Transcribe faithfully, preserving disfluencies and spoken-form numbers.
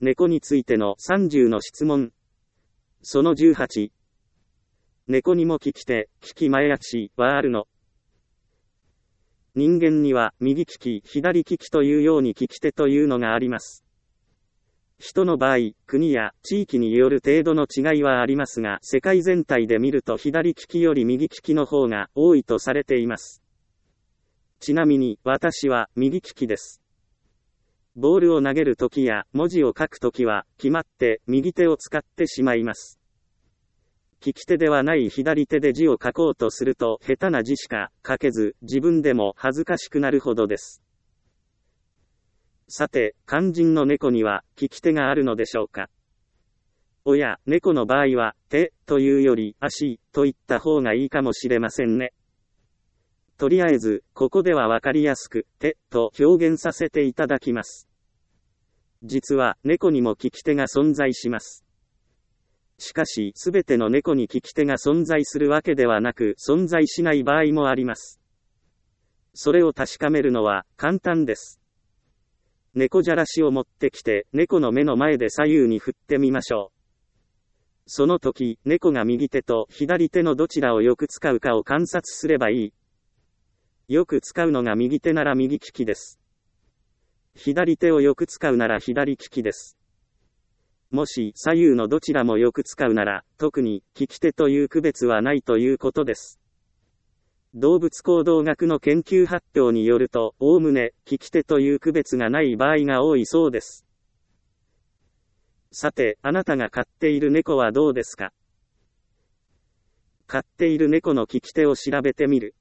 猫についてのさんじゅうの質問。そのじゅうはち。猫にも利き手、利き前足はあるの？人間には右利き、左利きというように利き手というのがあります。人の場合、国や地域による程度の違いはありますが、世界全体で見ると左利きより右利きの方が多いとされています。ちなみに、私は右利きです。ボールを投げるときや文字を書くときは、決まって右手を使ってしまいます。利き手ではない左手で字を書こうとすると、下手な字しか書けず、自分でも恥ずかしくなるほどです。さて、肝心の猫には、利き手があるのでしょうか。おや、猫の場合は、手、というより、足、と言った方がいいかもしれませんね。とりあえず、ここではわかりやすく、手、と表現させていただきます。実は、猫にも利き手が存在します。しかし、すべての猫に利き手が存在するわけではなく、存在しない場合もあります。それを確かめるのは、簡単です。猫じゃらしを持ってきて、猫の目の前で左右に振ってみましょう。その時、猫が右手と左手のどちらをよく使うかを観察すればいい。よく使うのが右手なら右利きです。左手をよく使うなら左利きです。もし左右のどちらもよく使うなら、特に利き手という区別はないということです。動物行動学の研究発表によると、おおむね利き手という区別がない場合が多いそうです。さて、あなたが飼っている猫はどうですか？飼っている猫の利き手を調べてみる。